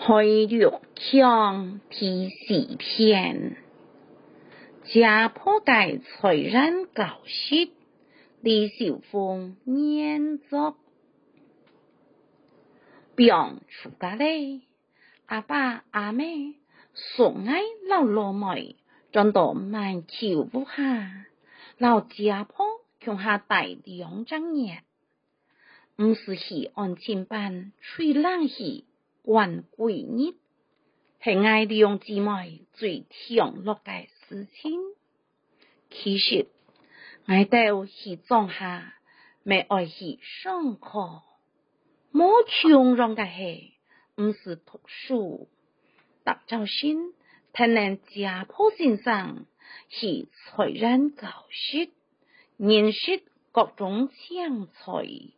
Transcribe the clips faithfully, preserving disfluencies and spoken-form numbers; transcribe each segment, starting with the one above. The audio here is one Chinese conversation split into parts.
海陆腔第四篇，家破界才人教识，李小凤念作。병出家嘞，阿爸阿妹送爱老罗妹，转到满橋不下，老家婆窮下大兩張嘢，唔是去安親班吹冷氣關鬼熱，係愛兩姊妹最享樂嘅事情。其實愛到去裝下，未愛去上課。冇窮人嘅係，唔是讀書，達到先睇能家婆先生是才人教識，認識各種強才。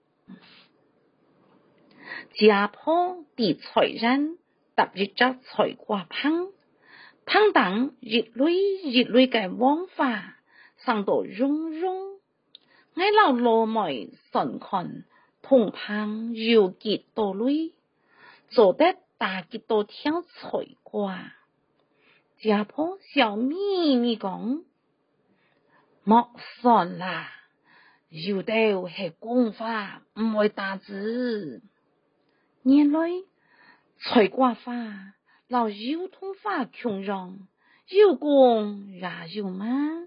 家婆啲才人踏入咗才瓜烹，烹等熱淚熱淚嘅王法，生到融融，我老羅妹神看。同旁有幾多類，做得大幾多條菜瓜。家婆笑咪咪講，莫算啦，有的係功法，唔會打字。原來菜瓜法，老有通法窮人，有功也有嘛。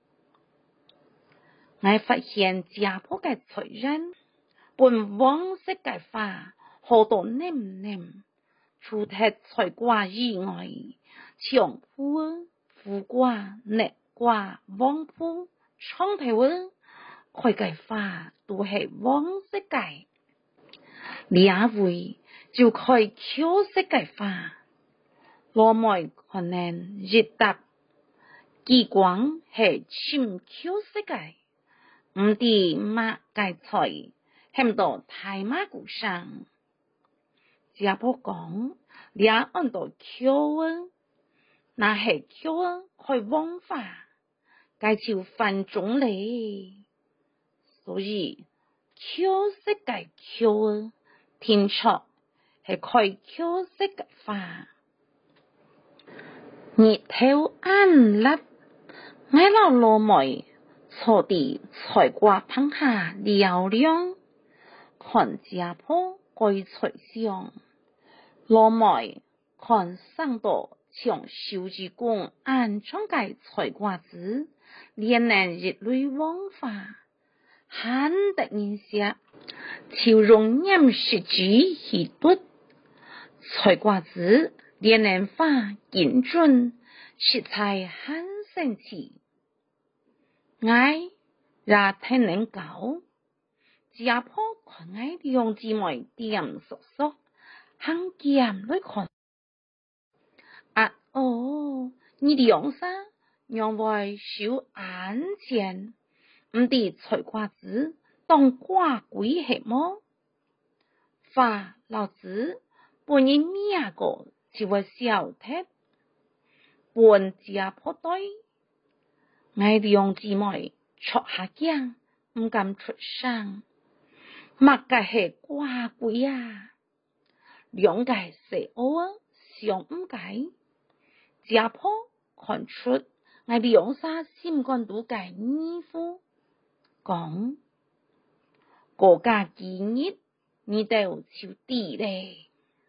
我發現家婆嘅才人。本往昔嘅法，好多黏黏，除脫菜瓜以外，長鋪、苦瓜、逆瓜、黃鋪、長頭啊，佢嘅法都係往昔嘅。兩位就開巧式嘅法，羅妹可能熱答，機關係深巧式嘅，唔知乜嘅菜。hem到大馬古上，家婆講，兩岸到橋啊，那係橋啊，開往法，介紹分種嚟，所以橋式嘅橋啊，聽錯係開橋式嘅法。日頭暗粒，我老羅妹坐地才瓜烹下聊聊。看家婆歸才上，羅妹看上到像小主公安裝嘅才瓜子，連能熱淚往發，很得人寫，笑容掩飾住喜嘟，才瓜子連能發見準，食材很神奇，愛也聽能搞。家婆看愛兩姊妹點熟熟，很鹹來看。啊哦，你兩啥讓為小眼前，唔啲才瓜子當瓜鬼係麼？發老子半日咩個就會笑踢，半家婆對，愛兩姊妹戳下驚，唔敢出聲。乜嘅係瓜鬼啊？兩個細歐啊，想唔解。家婆看出我兩沙心肝肚嘅衣服，講國家建議你都超啲咧。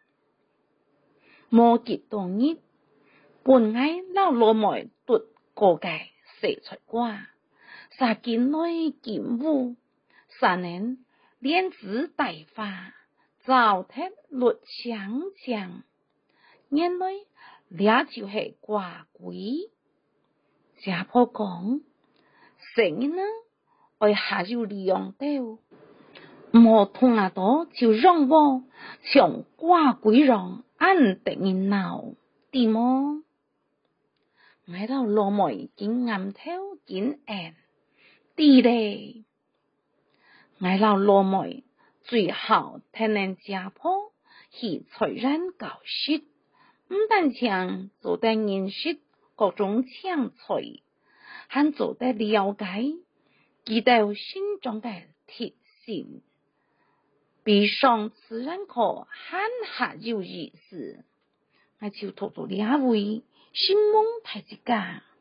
冇幾多日，本愛老羅妹奪國家細出瓜，殺見內見烏，三年。連子大法，糟蹋律強強，原來倆就係瓜鬼。家婆講，成日呢，我下要利用到，唔好同阿多就讓我像瓜鬼樣按得人鬧，點麼？我到羅妹見暗頭見暗，啲咧。我老羅妹最好聽人家婆係才人教識，唔但將做得認識各種強才，還做得了解，記到心中嘅鐵線。 比上自然科汉下有意思，我就读到呢位新闻太之家。